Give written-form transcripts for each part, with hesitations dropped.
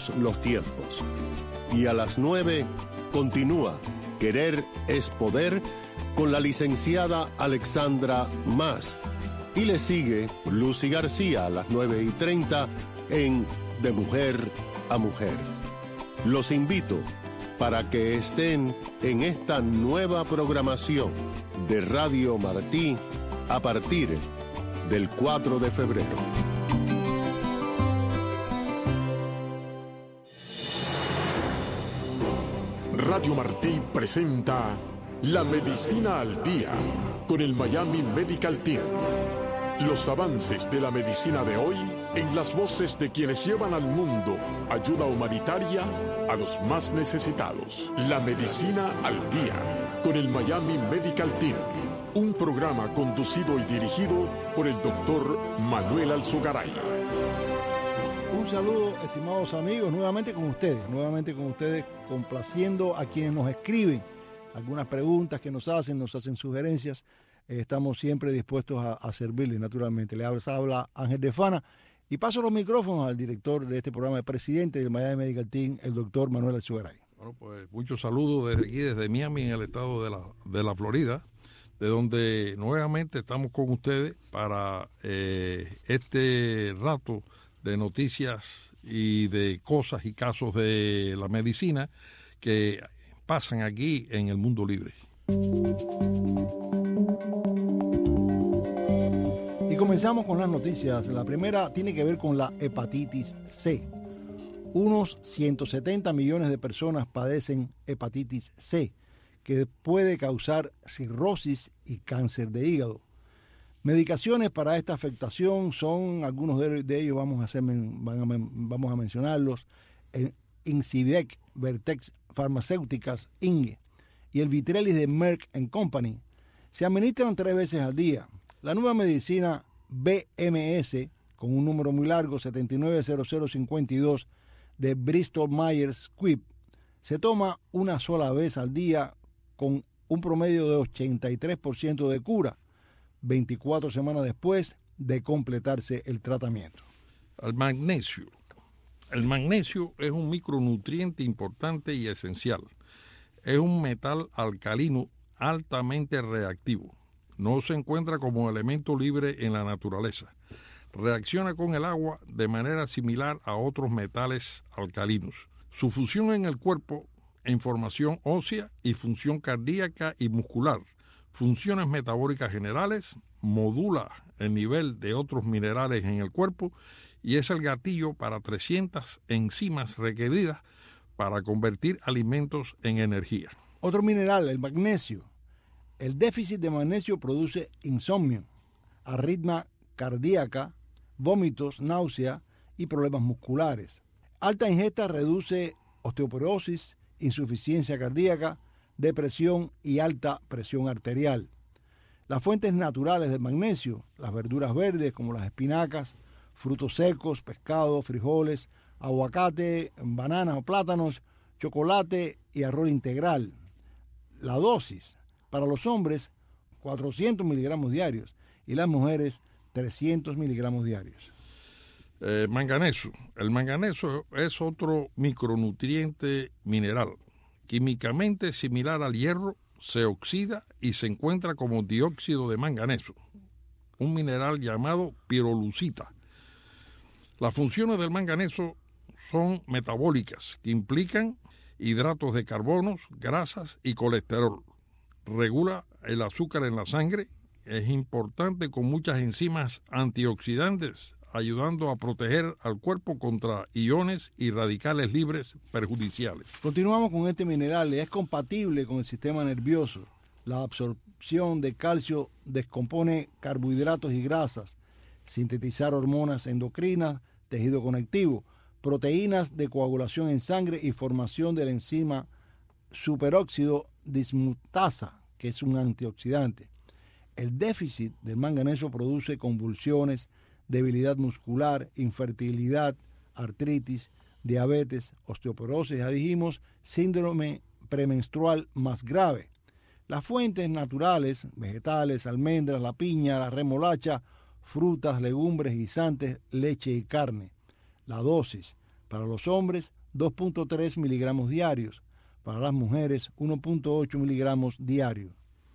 todos los tiempos. Y a las 9 continúa Querer es Poder con la licenciada Alexandra Mas. Y le sigue Lucy García a las 9:30 en De Mujer a Mujer. Los invito para que estén en esta nueva programación de Radio Martí a partir del 4 de febrero. Radio Martí presenta La Medicina al Día con el Miami Medical Team. Los avances de la medicina de hoy en las voces de quienes llevan al mundo ayuda humanitaria a los más necesitados. La Medicina al Día con el Miami Medical Team. Un programa conducido y dirigido por el doctor Manuel Alzogaray. Un saludo, estimados amigos, nuevamente con ustedes, complaciendo a quienes nos escriben algunas preguntas que nos hacen sugerencias. Estamos siempre dispuestos a servirles, naturalmente. Les habla Ángel de Fana y paso los micrófonos al director de este programa, el presidente del Miami Medical Team, el doctor Manuel Alzogaray. Bueno, pues muchos saludos desde aquí, desde Miami, en el estado de la Florida, de donde nuevamente estamos con ustedes para este rato de noticias y de cosas y casos de la medicina que pasan aquí en el mundo libre. Y comenzamos con las noticias. La primera tiene que ver con la hepatitis C. Unos 170 millones de personas padecen hepatitis C, que puede causar cirrosis y cáncer de hígado. Medicaciones para esta afectación son, algunos de ellos vamos a mencionarlos, Incidec, Vertex Farmacéuticas, Inge, y el Vitrelis de Merck & Company. Se administran 3 veces al día. La nueva medicina BMS, con un número muy largo, 790052, de Bristol Myers Squibb, se toma una sola vez al día con un promedio de 83% de cura, 24 semanas después de completarse el tratamiento. El magnesio. El magnesio es un micronutriente importante y esencial. Es un metal alcalino altamente reactivo. No se encuentra como elemento libre en la naturaleza. Reacciona con el agua de manera similar a otros metales alcalinos. Su función en el cuerpo en formación ósea y función cardíaca y muscular, funciones metabólicas generales, modula el nivel de otros minerales en el cuerpo y es el gatillo para 300 enzimas requeridas para convertir alimentos en energía. Otro mineral, el magnesio. El déficit de magnesio produce insomnio, arritmia cardíaca, vómitos, náusea y problemas musculares. Alta ingesta reduce osteoporosis, insuficiencia cardíaca, depresión y alta presión arterial. Las fuentes naturales del magnesio, las verduras verdes como las espinacas, frutos secos, pescado, frijoles, aguacate, bananas o plátanos, chocolate y arroz integral. La dosis para los hombres 400 miligramos diarios y las mujeres 300 miligramos diarios. Manganeso. El manganeso es otro micronutriente mineral. Químicamente similar al hierro, se oxida y se encuentra como dióxido de manganeso, un mineral llamado pirolucita. Las funciones del manganeso son metabólicas, que implican hidratos de carbonos, grasas y colesterol. Regula el azúcar en la sangre, es importante con muchas enzimas antioxidantes, ayudando a proteger al cuerpo contra iones y radicales libres perjudiciales. Continuamos con este mineral, es compatible con el sistema nervioso. La absorción de calcio descompone carbohidratos y grasas, sintetizar hormonas endocrinas, tejido conectivo, proteínas de coagulación en sangre y formación de la enzima superóxido dismutasa, que es un antioxidante. El déficit del manganeso produce convulsiones, debilidad muscular, infertilidad, artritis, diabetes, osteoporosis, ya dijimos, síndrome premenstrual más grave. Las fuentes naturales, vegetales, almendras, la piña, la remolacha, frutas, legumbres, guisantes, leche y carne. La dosis Para los hombres, 2.3 miligramos diarios. Para las mujeres, 1.8 miligramos diarios.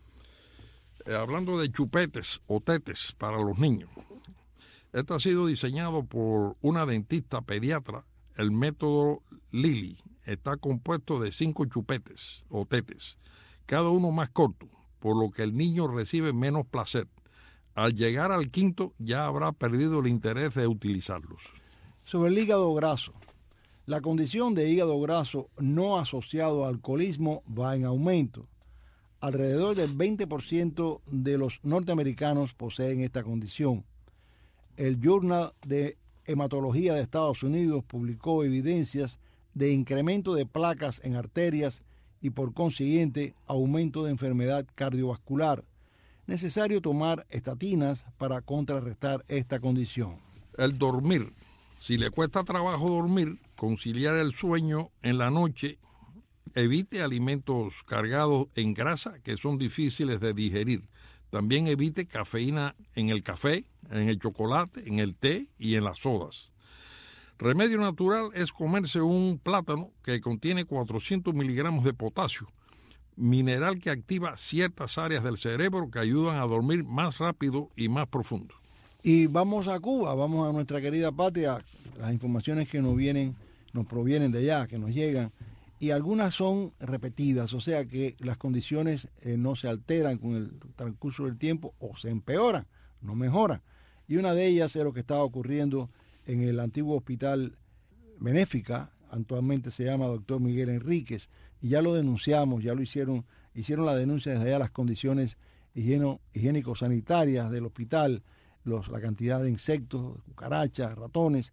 Hablando de chupetes o tetes para los niños. Este ha sido diseñado por una dentista pediatra. El método Lilly está compuesto de 5 chupetes o tetes, cada uno más corto, por lo que el niño recibe menos placer. Al llegar al quinto ya habrá perdido el interés de utilizarlos. Sobre el hígado graso. La condición de hígado graso no asociado al alcoholismo va en aumento. Alrededor del 20% de los norteamericanos poseen esta condición. El Journal de Hematología de Estados Unidos publicó evidencias de incremento de placas en arterias y por consiguiente aumento de enfermedad cardiovascular. Necesario tomar estatinas para contrarrestar esta condición. El dormir. Si le cuesta trabajo dormir, conciliar el sueño en la noche, evite alimentos cargados en grasa que son difíciles de digerir. También evite cafeína en el café, en el chocolate, en el té y en las sodas. Remedio natural es comerse un plátano que contiene 400 miligramos de potasio, mineral que activa ciertas áreas del cerebro que ayudan a dormir más rápido y más profundo. Y vamos a Cuba, vamos a nuestra querida patria. Las informaciones que nos provienen de allá, que nos llegan, y algunas son repetidas, o sea que las condiciones no se alteran con el transcurso del tiempo o se empeoran, no mejoran. Y una de ellas es lo que estaba ocurriendo en el antiguo hospital Benéfica, actualmente se llama Dr. Miguel Enríquez, y ya lo denunciamos, ya lo hicieron la denuncia desde allá, las condiciones higiénico-sanitarias del hospital, la cantidad de insectos, cucarachas, ratones,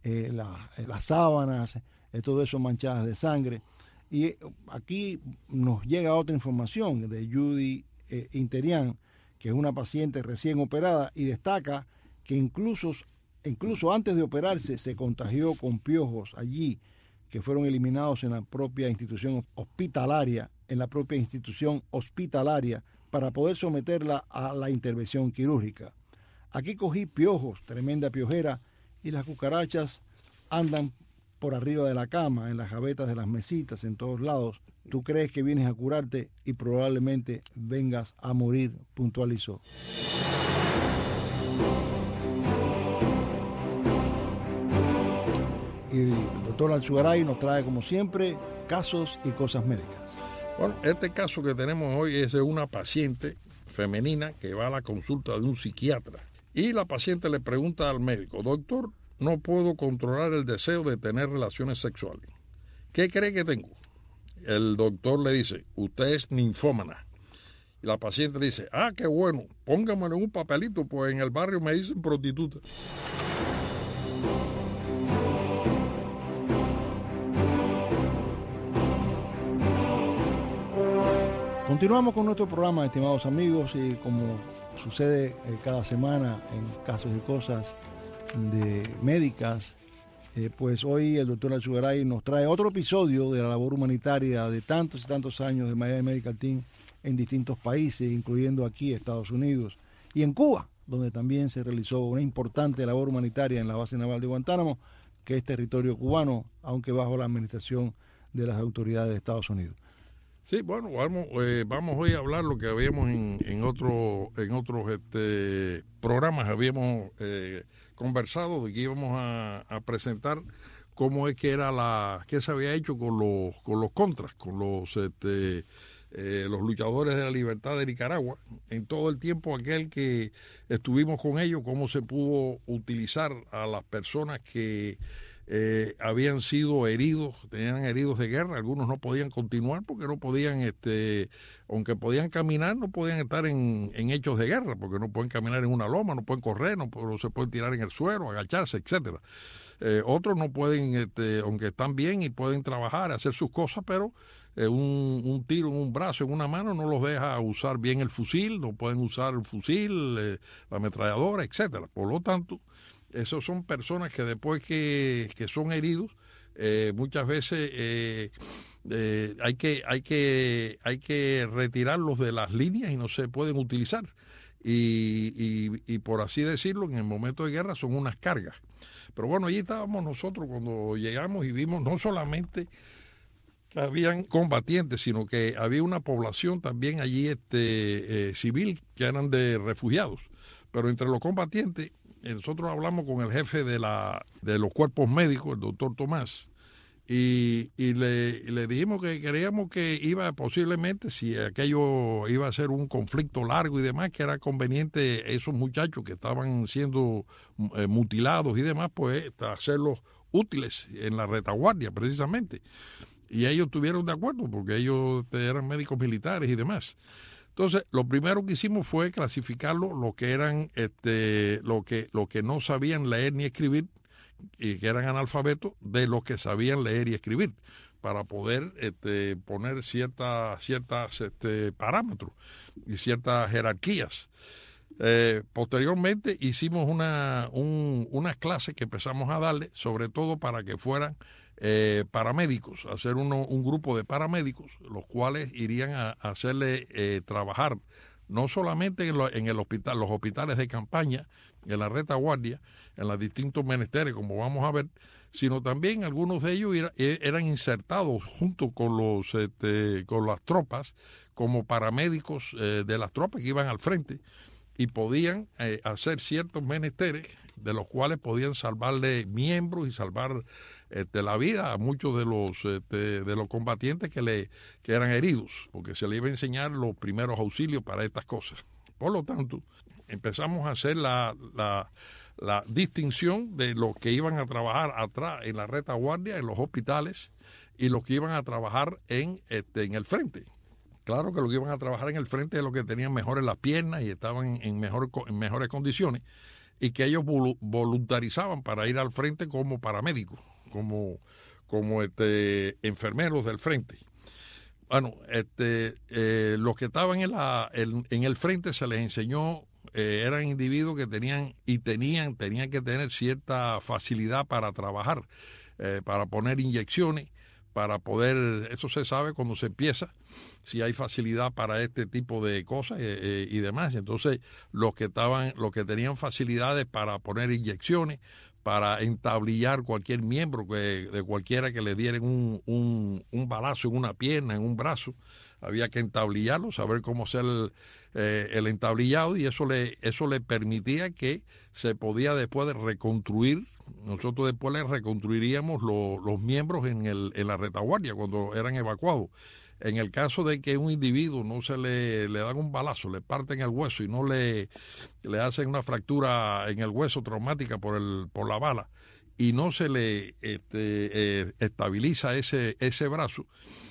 las sábanas, todo eso manchadas de sangre. Y aquí nos llega otra información de Judy Interian, que es una paciente recién operada, y destaca que incluso antes de operarse se contagió con piojos allí, que fueron eliminados en la propia institución hospitalaria, para poder someterla a la intervención quirúrgica. Aquí cogí piojos, tremenda piojera, y las cucarachas andan por arriba de la cama, en las gavetas de las mesitas, en todos lados. Tú crees que vienes a curarte y probablemente vengas a morir, puntualizó. Y el doctor Alzugaray nos trae, como siempre, casos y cosas médicas. Bueno, este caso que tenemos hoy es de una paciente femenina que va a la consulta de un psiquiatra. Y la paciente le pregunta al médico: doctor, no puedo controlar el deseo de tener relaciones sexuales. ¿Qué cree que tengo? El doctor le dice: usted es ninfómana. Y la paciente le dice: ah, qué bueno, póngamelo en un papelito, pues en el barrio me dicen prostituta. Continuamos con nuestro programa, estimados amigos, y como sucede cada semana en casos y cosas de médicas, pues hoy el doctor Alzugaray nos trae otro episodio de la labor humanitaria de tantos y tantos años de Miami Medical Team en distintos países, incluyendo aquí Estados Unidos y en Cuba, donde también se realizó una importante labor humanitaria en la base naval de Guantánamo, que es territorio cubano, aunque bajo la administración de las autoridades de Estados Unidos. Sí, bueno, vamos hoy a hablar lo que habíamos en otros programas, habíamos conversado de que íbamos a presentar cómo es que era qué se había hecho con los contras, con los luchadores de la libertad de Nicaragua, en todo el tiempo aquel que estuvimos con ellos, cómo se pudo utilizar a las personas que habían sido heridos, tenían heridos de guerra. Algunos no podían continuar porque no podían, aunque podían caminar, no podían estar en hechos de guerra, porque no pueden caminar en una loma, no pueden correr, no se pueden tirar en el suelo, agacharse, etcétera. Otros no pueden, aunque están bien y pueden trabajar, hacer sus cosas, pero un tiro en un brazo, en una mano, no los deja usar bien el fusil, no pueden usar el fusil, la ametralladora, etcétera. Por lo tanto, esos son personas que después que son heridos, muchas veces hay que retirarlos de las líneas y no se pueden utilizar. Y por así decirlo, en el momento de guerra son unas cargas. Pero bueno, allí estábamos nosotros cuando llegamos y vimos no solamente que habían combatientes, sino que había una población también allí civil, que eran de refugiados. Pero entre los combatientes, nosotros hablamos con el jefe de los cuerpos médicos, el doctor Tomás, y le dijimos que creíamos que iba posiblemente, si aquello iba a ser un conflicto largo y demás, que era conveniente esos muchachos que estaban siendo mutilados y demás, pues hacerlos útiles en la retaguardia precisamente. Y ellos estuvieron de acuerdo porque ellos eran médicos militares y demás. Entonces, lo primero que hicimos fue clasificarlo, lo que eran lo que no sabían leer ni escribir y que eran analfabetos, de los que sabían leer y escribir, para poder poner ciertas parámetros y ciertas jerarquías. Posteriormente hicimos unas clases que empezamos a darle, sobre todo para que fueran paramédicos, hacer un grupo de paramédicos, los cuales irían a hacerle trabajar no solamente en el hospital, los hospitales de campaña, en la retaguardia, en los distintos menesteres, como vamos a ver, sino también algunos de ellos eran insertados junto con las tropas como paramédicos de las tropas que iban al frente y podían hacer ciertos menesteres de los cuales podían salvarle miembros y salvar la vida a muchos de los combatientes que eran heridos, porque se les iba a enseñar los primeros auxilios para estas cosas. Por lo tanto, empezamos a hacer la distinción de los que iban a trabajar atrás en la retaguardia, en los hospitales, y los que iban a trabajar en el frente. Claro que los que iban a trabajar en el frente es los que tenían mejores las piernas y estaban en mejores condiciones, y que ellos voluntarizaban para ir al frente como paramédicos, como enfermeros del frente. Bueno, los que estaban en el frente se les enseñó, eran individuos que tenían que tener cierta facilidad para trabajar, para poner inyecciones, para poder, eso se sabe cuando se empieza, si hay facilidad para este tipo de cosas y demás. Entonces, los que tenían facilidades para poner inyecciones, para entablillar cualquier miembro de cualquiera que le dieran un balazo en una pierna, en un brazo, había que entablillarlo, saber cómo hacer el entablillado, y eso le permitía que se podía después de reconstruir. Nosotros después les reconstruiríamos los miembros en la retaguardia cuando eran evacuados. En el caso de que un individuo no se le dan un balazo, le parten el hueso y no le hacen una fractura en el hueso traumática por la bala, y no se le estabiliza ese brazo,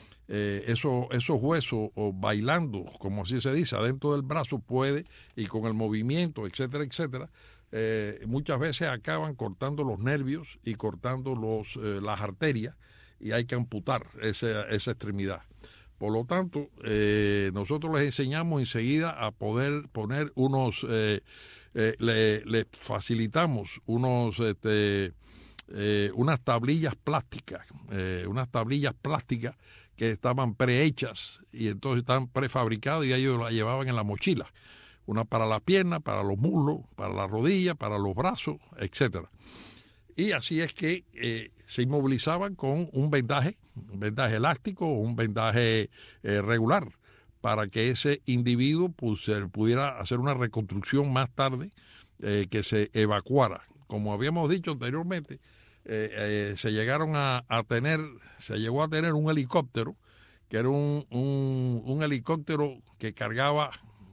esos huesos bailando, como así se dice, adentro del brazo puede, y con el movimiento, etcétera, etcétera, muchas veces acaban cortando los nervios y cortando las arterias, y hay que amputar esa extremidad. Por lo tanto, nosotros les enseñamos enseguida a poder poner les facilitamos unas tablillas plásticas, que estaban prehechas, y entonces estaban prefabricadas, y ellos las llevaban en la mochila. Una para las piernas, para los muslos, para las rodillas, para los brazos, etcétera. Y así es que se inmovilizaban con un vendaje elástico o un vendaje regular, para que ese individuo pudiera hacer una reconstrucción más tarde, que se evacuara. Como habíamos dicho anteriormente, se llegó a tener un helicóptero, que era un helicóptero que cargaba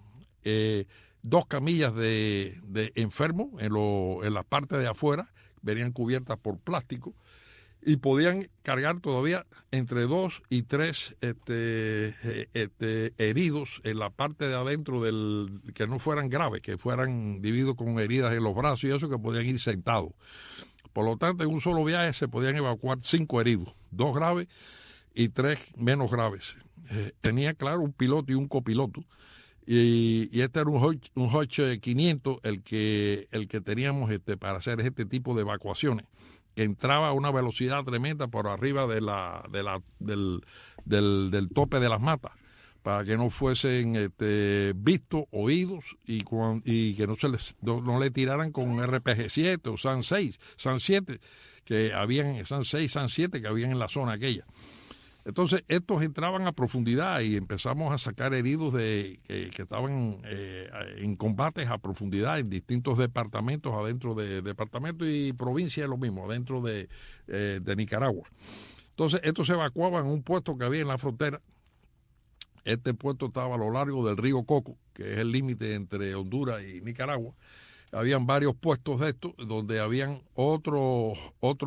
2 camillas de enfermos en la parte de afuera, venían cubiertas por plástico, y podían cargar todavía entre 2 y 3 heridos en la parte de adentro, que no fueran graves, que fueran individuos con heridas en los brazos y eso, que podían ir sentados. Por lo tanto, en un solo viaje se podían evacuar 5 heridos, 2 graves y 3 menos graves. Tenía, claro, un piloto y un copiloto. Y este era un Hotch 500 el que teníamos para hacer este tipo de evacuaciones, que entraba a una velocidad tremenda por arriba del tope de las matas, para que no fuesen vistos, oídos y que no le tiraran con RPG-7 o SAN 6, SAN 7, SAN 6, SAN 7 que habían en la zona aquella. Entonces, estos entraban a profundidad y empezamos a sacar heridos que estaban en combates a profundidad en distintos departamentos, adentro de departamentos y provincias, lo mismo, adentro de Nicaragua. Entonces, estos se evacuaban en un puesto que había en la frontera. Este puesto estaba a lo largo del río Coco, que es el límite entre Honduras y Nicaragua. Habían varios puestos de estos donde habían otros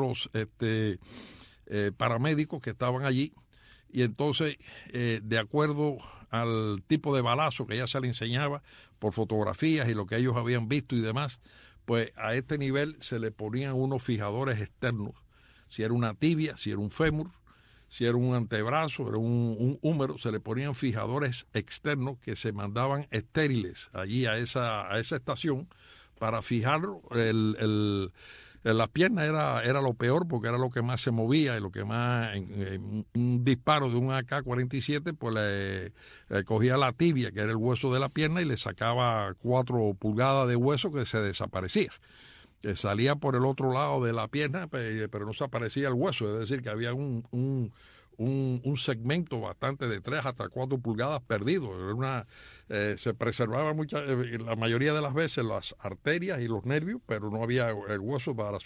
paramédicos que estaban allí. Y entonces, de acuerdo al tipo de balazo que ya se le enseñaba por fotografías y lo que ellos habían visto y demás, pues a este nivel se le ponían unos fijadores externos. Si era una tibia, si era un fémur, si era un antebrazo, era un húmero, se le ponían fijadores externos que se mandaban estériles allí a esa estación para fijarlo. La pierna era lo peor porque era lo que más se movía y lo que más, un disparo de un AK-47, pues le cogía la tibia, que era el hueso de la pierna, y le sacaba 4 pulgadas de hueso que se desaparecía. Que salía por el otro lado de la pierna, pero no se aparecía el hueso, es decir, que había un segmento bastante de 3 hasta 4 pulgadas perdido. Se preservaba la mayoría de las veces las arterias y los nervios, pero no había el hueso para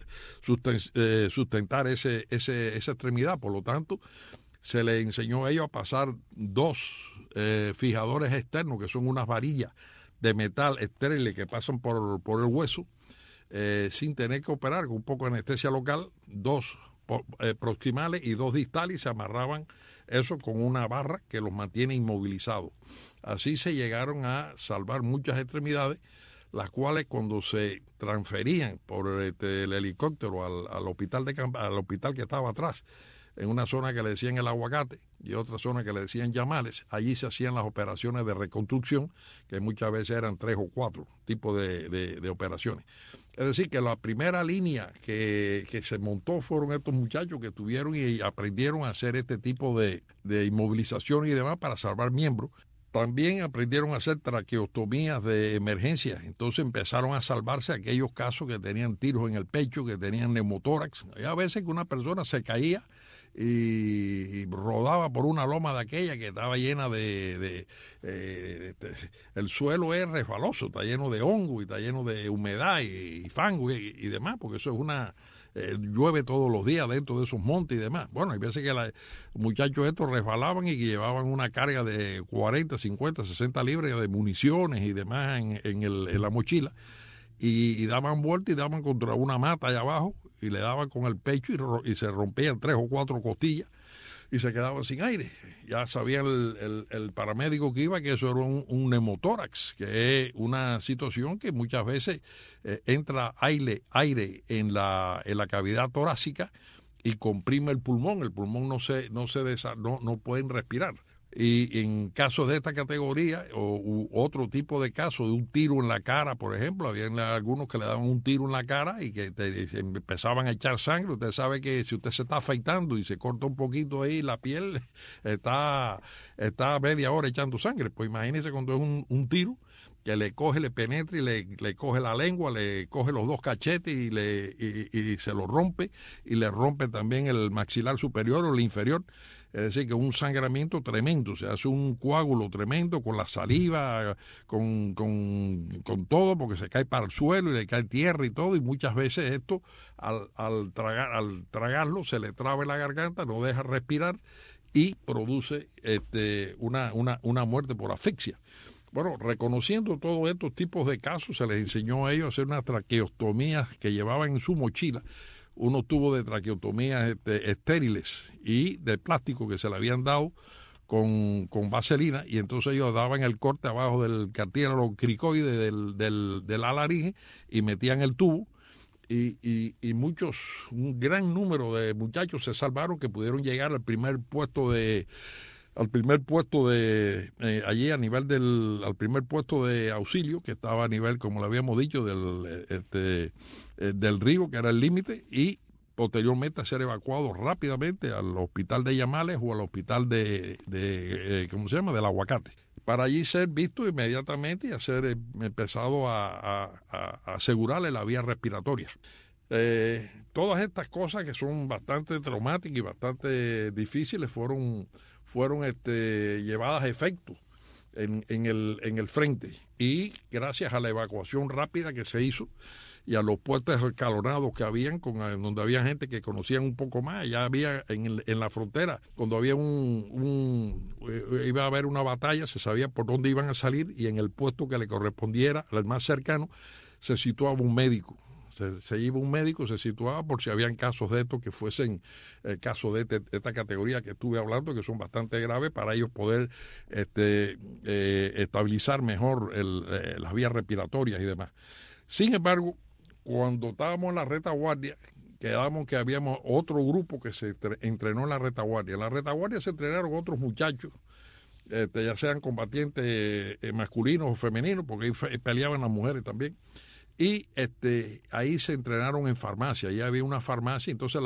sustentar esa extremidad. Por lo tanto, se le enseñó a ellos a pasar 2 fijadores externos, que son unas varillas de metal estériles que pasan por el hueso, sin tener que operar, con un poco de anestesia local, 2 proximales y 2 distales, y se amarraban eso con una barra que los mantiene inmovilizados. Así se llegaron a salvar muchas extremidades, las cuales cuando se transferían por el helicóptero al hospital que estaba atrás, en una zona que le decían el Aguacate y otra zona que le decían Yamales, allí se hacían las operaciones de reconstrucción, que muchas veces eran 3 o 4 tipos de operaciones. Es decir, que la primera línea que se montó fueron estos muchachos que tuvieron y aprendieron a hacer este tipo de inmovilización y demás para salvar miembros. También aprendieron a hacer traqueostomías de emergencia. Entonces empezaron a salvarse aquellos casos que tenían tiros en el pecho, que tenían neumotórax. Hay a veces que una persona se caía y rodaba por una loma de aquella que estaba llena el suelo es resbaloso, está lleno de hongo y está lleno de humedad y fango y demás, porque eso es llueve todos los días dentro de esos montes y demás. Bueno, hay veces que los muchachos estos resbalaban y que llevaban una carga de 40, 50, 60 libras de municiones y demás en la mochila, y daban vuelta y daban contra una mata allá abajo y le daban con el pecho y se rompían 3 o 4 costillas y se quedaban sin aire. Ya sabía el paramédico que iba que eso era un neumotórax, que es una situación que muchas veces entra aire en la cavidad torácica y comprime el pulmón no pueden respirar. Y en casos de esta categoría u otro tipo de casos de un tiro en la cara, por ejemplo, habían algunos que le daban un tiro en la cara y que empezaban a echar sangre. Usted sabe que si usted se está afeitando y se corta un poquito ahí la piel, está media hora echando sangre. Pues imagínese cuando es un tiro que le coge, le penetra y le coge la lengua, le coge los 2 cachetes y se lo rompe, y le rompe también el maxilar superior o el inferior. Es decir, que un sangramiento tremendo, se hace un coágulo tremendo con la saliva, con todo, porque se cae para el suelo y le cae tierra y todo, y muchas veces esto, al tragarlo, se le traba la garganta, no deja respirar y produce una muerte por asfixia. Bueno, reconociendo todos estos tipos de casos, se les enseñó a ellos a hacer unas traqueostomías que llevaban en su mochila, unos tubos de traqueotomías estériles y de plástico que se le habían dado con vaselina, y entonces ellos daban el corte abajo del cartílago cricoide de la laringe y metían el tubo, y un gran número de muchachos se salvaron, que pudieron llegar al primer puesto allí a nivel al primer puesto de auxilio, que estaba a nivel, como le habíamos dicho, del río, que era el límite, y posteriormente a ser evacuados rápidamente al hospital de Yamales o al hospital ¿cómo se llama?, del Aguacate, para allí ser visto inmediatamente y hacer empezado a asegurarle la vía respiratoria. Todas estas cosas que son bastante traumáticas y bastante difíciles fueron llevadas a efecto en el frente, y gracias a la evacuación rápida que se hizo y a los puestos escalonados que habían, donde había gente que conocían un poco más. Ya había en la frontera, cuando había iba a haber una batalla, se sabía por dónde iban a salir, y en el puesto que le correspondiera, al más cercano, se situaba un médico. Se iba un médico, se situaba por si habían casos de estos que fuesen casos de esta categoría que estuve hablando, que son bastante graves, para ellos poder estabilizar mejor las vías respiratorias y demás. Sin embargo, cuando estábamos en la retaguardia, quedamos que habíamos otro grupo que se entrenó en la retaguardia. En la retaguardia se entrenaron otros muchachos, ya sean combatientes masculinos o femeninos, porque ahí peleaban las mujeres también. Y ahí se entrenaron en farmacia, ahí había una farmacia, entonces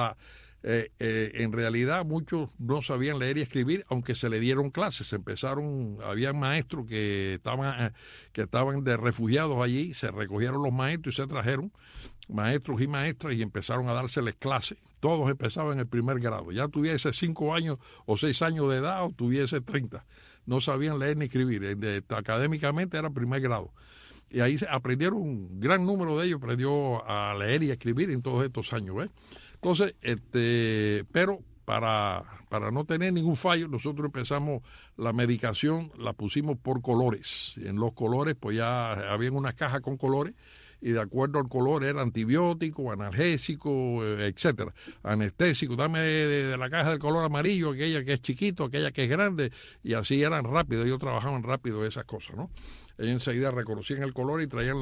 en realidad muchos no sabían leer y escribir, aunque se le dieron clases. Había maestros que estaban de refugiados allí, se recogieron los maestros y se trajeron maestros y maestras y empezaron a dárseles clases. Todos empezaban en el primer grado, ya tuviese 5 años o 6 años de edad o tuviese 30, no sabían leer ni escribir, académicamente era primer grado. Y ahí aprendieron, un gran número de ellos aprendió a leer y a escribir en todos estos años, ¿ves? Entonces, pero para no tener ningún fallo, nosotros empezamos la medicación, la pusimos por colores. En los colores, pues ya habían unas cajas con colores, y de acuerdo al color era antibiótico, analgésico, etcétera, anestésico. Dame de la caja del color amarillo, aquella que es chiquito, aquella que es grande, y así eran rápidos. Ellos trabajaban rápido esas cosas, ¿no? Ellos enseguida reconocían el color y traían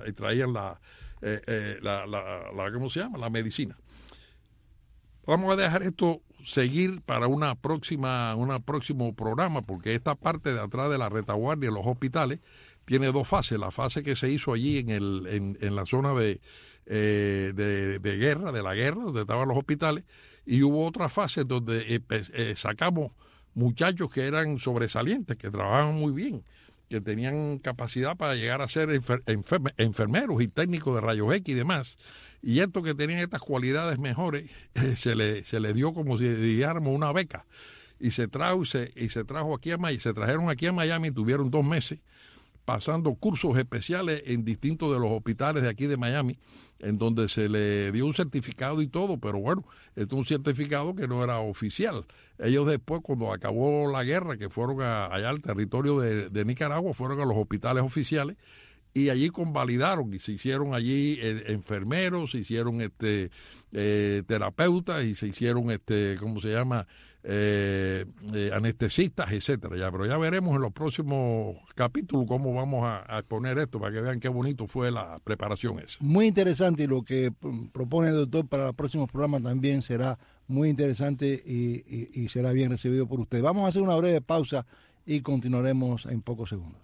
¿cómo se llama?, la medicina. Vamos a dejar esto seguir para un próximo programa, porque esta parte de atrás de la retaguardia en los hospitales tiene 2 fases. La fase que se hizo allí en la zona de guerra, donde estaban los hospitales, y hubo otra fase donde sacamos muchachos que eran sobresalientes, que trabajaban muy bien, que tenían capacidad para llegar a ser enfermeros y técnicos de rayos X y demás. Y estos que tenían estas cualidades mejores, se le dio como si dijéramos una beca. Y se trajeron aquí a Miami y tuvieron 2 meses pasando cursos especiales en distintos de los hospitales de aquí de Miami, en donde se le dio un certificado y todo, pero bueno, esto es un certificado que no era oficial. Ellos después, cuando acabó la guerra, que fueron allá al territorio de Nicaragua, fueron a los hospitales oficiales y allí convalidaron y se hicieron allí enfermeros, se hicieron terapeutas y se hicieron ¿cómo se llama?, anestesistas, etcétera. Pero ya veremos en los próximos capítulos cómo vamos a exponer esto, para que vean qué bonito fue la preparación esa. Muy interesante, y lo que propone el doctor para los próximos programas también será muy interesante y será bien recibido por usted. Vamos a hacer una breve pausa y continuaremos en pocos segundos.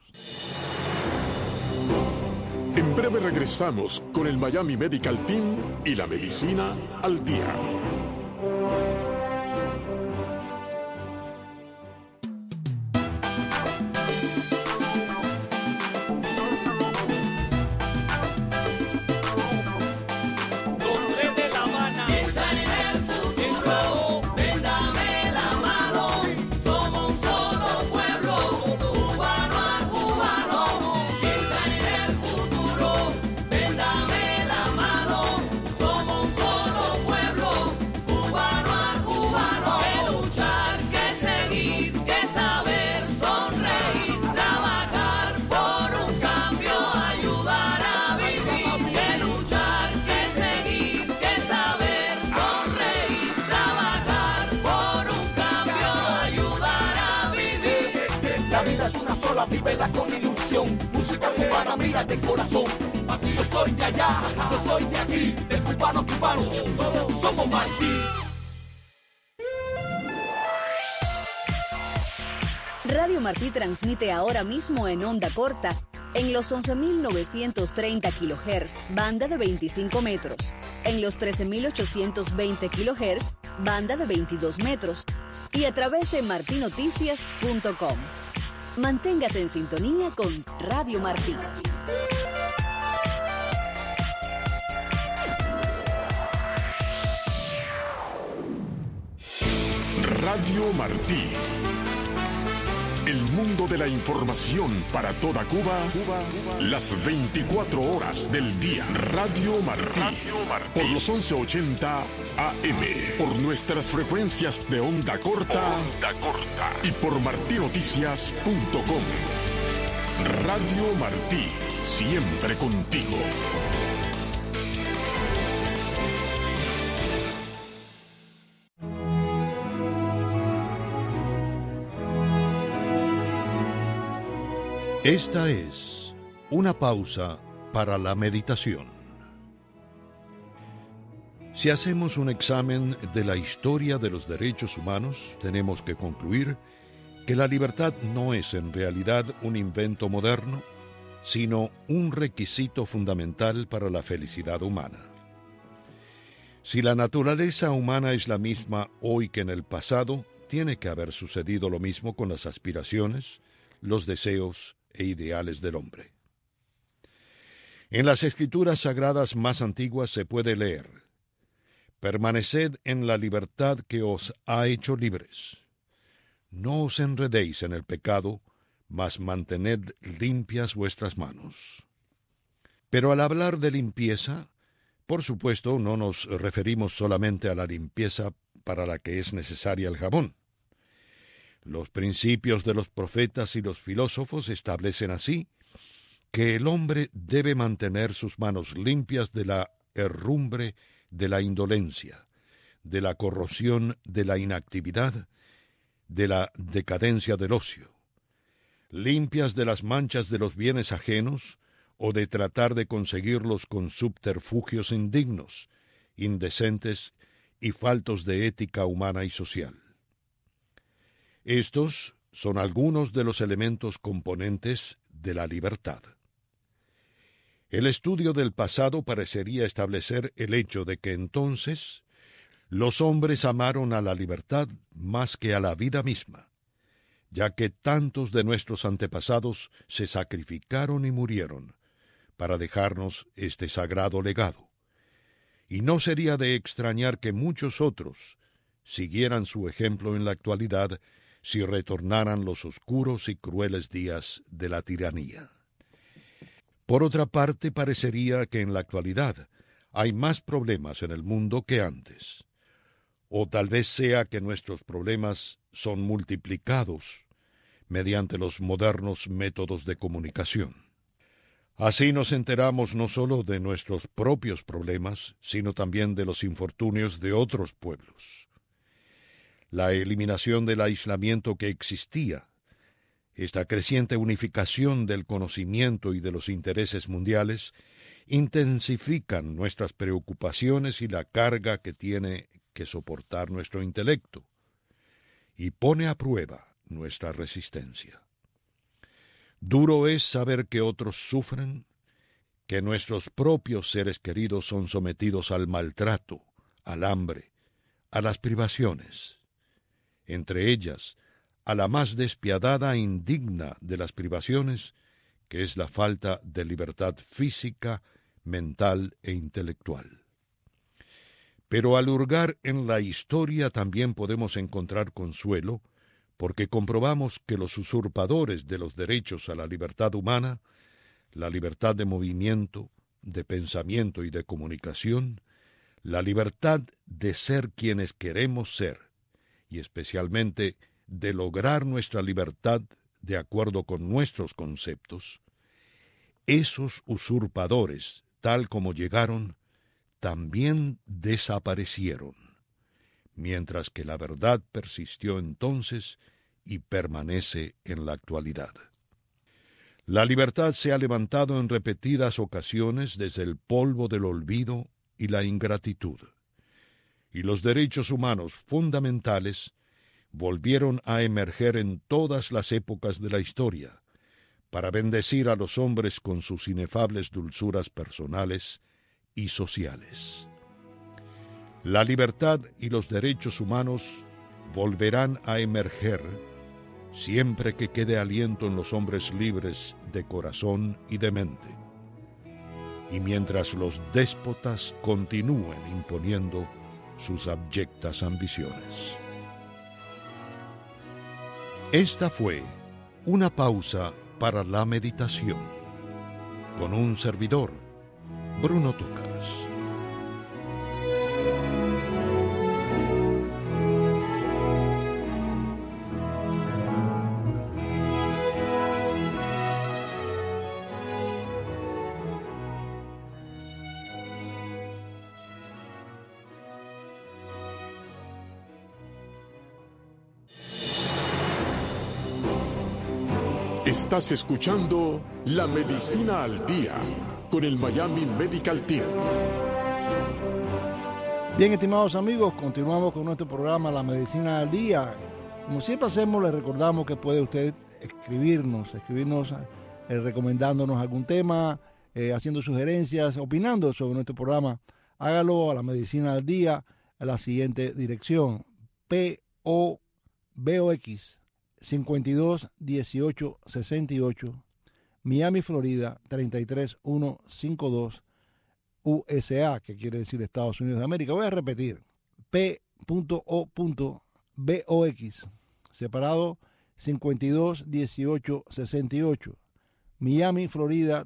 En breve regresamos con el Miami Medical Team y la medicina al día. Vívela con ilusión, música cubana, mira de corazón. Aquí yo soy de allá, yo soy de aquí, del cubano cubano, somos Martí. Radio Martí transmite ahora mismo en onda corta en los 11.930 kHz, banda de 25 metros, en los 13.820 kHz, banda de 22 metros, y a través de martinoticias.com. Manténgase en sintonía con Radio Martí. Radio Martí. El mundo de la información para toda Cuba, las 24 horas del día. Radio Martí. Por los 1180 AM. Por nuestras frecuencias de onda corta. Y por martinoticias.com. Radio Martí. Siempre contigo. Esta es una pausa para la meditación. Si hacemos un examen de la historia de los derechos humanos, tenemos que concluir que la libertad no es en realidad un invento moderno, sino un requisito fundamental para la felicidad humana. Si la naturaleza humana es la misma hoy que en el pasado, tiene que haber sucedido lo mismo con las aspiraciones, los deseos e ideales del hombre. En las escrituras sagradas más antiguas se puede leer: permaneced en la libertad que os ha hecho libres. No os enredéis en el pecado, mas mantened limpias vuestras manos. Pero al hablar de limpieza, por supuesto no nos referimos solamente a la limpieza para la que es necesaria el jabón. Los principios de los profetas y los filósofos establecen así que el hombre debe mantener sus manos limpias de la herrumbre de la indolencia, de la corrosión de la inactividad, de la decadencia del ocio, limpias de las manchas de los bienes ajenos o de tratar de conseguirlos con subterfugios indignos, indecentes y faltos de ética humana y social. Estos son algunos de los elementos componentes de la libertad. El estudio del pasado parecería establecer el hecho de que entonces los hombres amaron a la libertad más que a la vida misma, ya que tantos de nuestros antepasados se sacrificaron y murieron para dejarnos este sagrado legado. Y no sería de extrañar que muchos otros siguieran su ejemplo en la actualidad si retornaran los oscuros y crueles días de la tiranía. Por otra parte, parecería que en la actualidad hay más problemas en el mundo que antes. O tal vez sea que nuestros problemas son multiplicados mediante los modernos métodos de comunicación. Así nos enteramos no solo de nuestros propios problemas, sino también de los infortunios de otros pueblos. La eliminación del aislamiento que existía, esta creciente unificación del conocimiento y de los intereses mundiales, intensifican nuestras preocupaciones y la carga que tiene que soportar nuestro intelecto, y pone a prueba nuestra resistencia. Duro es saber que otros sufren, que nuestros propios seres queridos son sometidos al maltrato, al hambre, a las privaciones. Entre ellas, a la más despiadada e indigna de las privaciones, que es la falta de libertad física, mental e intelectual. Pero al hurgar en la historia también podemos encontrar consuelo, porque comprobamos que los usurpadores de los derechos a la libertad humana, la libertad de movimiento, de pensamiento y de comunicación, la libertad de ser quienes queremos ser, y especialmente de lograr nuestra libertad de acuerdo con nuestros conceptos, esos usurpadores, tal como llegaron, también desaparecieron, mientras que la verdad persistió entonces y permanece en la actualidad. La libertad se ha levantado en repetidas ocasiones desde el polvo del olvido y la ingratitud, y los derechos humanos fundamentales volvieron a emerger en todas las épocas de la historia, para bendecir a los hombres con sus inefables dulzuras personales y sociales. La libertad y los derechos humanos volverán a emerger siempre que quede aliento en los hombres libres de corazón y de mente, y mientras los déspotas continúen imponiendo sus abyectas ambiciones. Esta fue una pausa para la meditación, con un servidor, Bruno Túcaras. Estás escuchando La Medicina al Día con el Miami Medical Team. Bien, estimados amigos, continuamos con nuestro programa La Medicina al Día. Como siempre hacemos, les recordamos que puede usted escribirnos recomendándonos algún tema, haciendo sugerencias, opinando sobre nuestro programa. Hágalo a La Medicina al Día a la siguiente dirección: P.O. Box 521868, Miami, Florida 33152, USA, que quiere decir Estados Unidos de América. Voy a repetir: P.O.Box separado 521868, Miami, Florida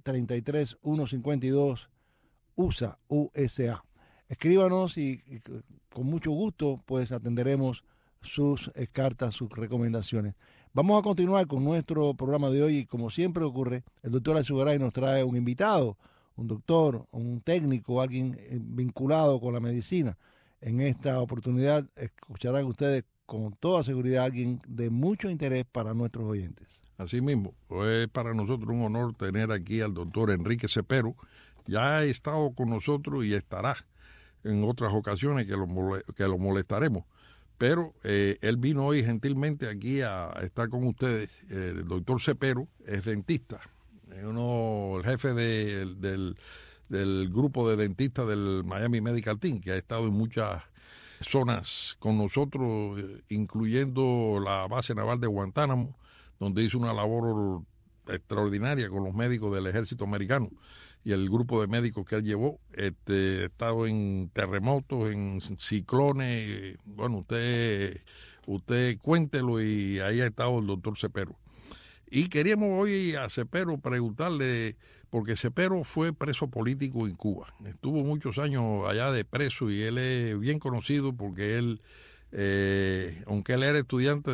33152, USA. Escríbanos y con mucho gusto pues atenderemos sus cartas, sus recomendaciones. Vamos a continuar con nuestro programa de hoy y, como siempre ocurre, el doctor Alzugaray nos trae un invitado, un doctor, un técnico, alguien vinculado con la medicina. En esta oportunidad escucharán ustedes con toda seguridad a alguien de mucho interés para nuestros oyentes. Así mismo, es para nosotros un honor tener aquí al doctor Enrique Cepero. Ya ha estado con nosotros y estará en otras ocasiones que lo molestaremos. Pero él vino hoy gentilmente aquí a estar con ustedes. El doctor Cepero es dentista, es el jefe del grupo de dentistas del Miami Medical Team, que ha estado en muchas zonas con nosotros, incluyendo la base naval de Guantánamo, donde hizo una labor extraordinaria con los médicos del ejército americano y el grupo de médicos que él llevó. Ha estado en terremotos, en ciclones. Bueno, usted cuéntelo, y ahí ha estado el doctor Cepero. Y queríamos hoy a Cepero preguntarle, porque Cepero fue preso político en Cuba. Estuvo muchos años allá de preso y él es bien conocido porque él, aunque él era estudiante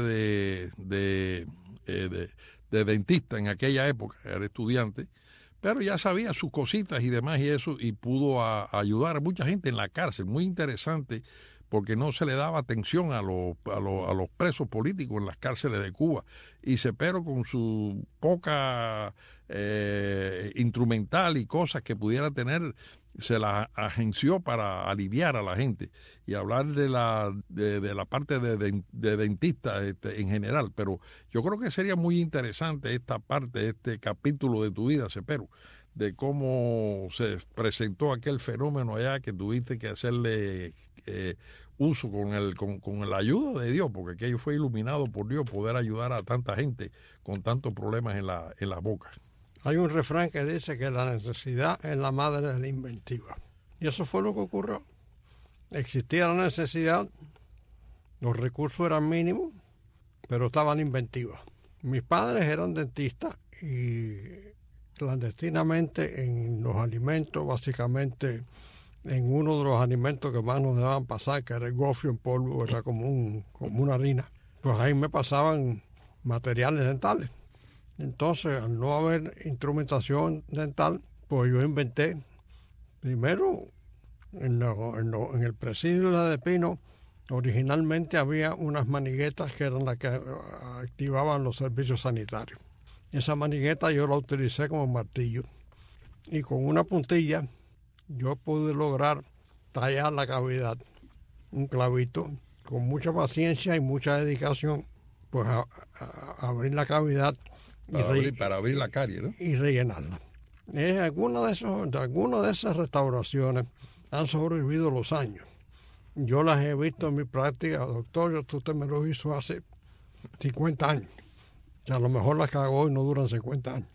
de dentista en aquella época, era estudiante, pero ya sabía sus cositas y demás y eso, y pudo ayudar a mucha gente en la cárcel. Muy interesante, porque no se le daba atención a los presos políticos en las cárceles de Cuba. Y Cepero, con su poca instrumental y cosas que pudiera tener, se la agenció para aliviar a la gente y hablar de la parte de dentista en general. Pero yo creo que sería muy interesante esta parte, este capítulo de tu vida, Cepero, de cómo se presentó aquel fenómeno allá que tuviste que hacerle uso con la ayuda de Dios, porque aquello fue iluminado por Dios, poder ayudar a tanta gente con tantos problemas en las bocas. Hay un refrán que dice que la necesidad es la madre de la inventiva. Y eso fue lo que ocurrió. Existía la necesidad, los recursos eran mínimos, pero estaba la inventiva. Mis padres eran dentistas y clandestinamente en los alimentos, básicamente en uno de los alimentos que más nos dejaban pasar, que era el gofio en polvo, era como una harina, pues ahí me pasaban materiales dentales. Entonces, al no haber instrumentación dental, pues yo inventé, primero, en el presidio de Pino, originalmente había unas maniguetas que eran las que activaban los servicios sanitarios. Esa manigueta yo la utilicé como martillo, y con una puntilla yo pude lograr tallar la cavidad, un clavito, con mucha paciencia y mucha dedicación, pues abrir la cavidad para abrir la carie, ¿no? Y rellenarla. Algunas de esas restauraciones han sobrevivido los años. yo las he visto en mi práctica. Doctor, usted me lo hizo hace 50 años. O sea, a lo mejor las que hago hoy no duran 50 años.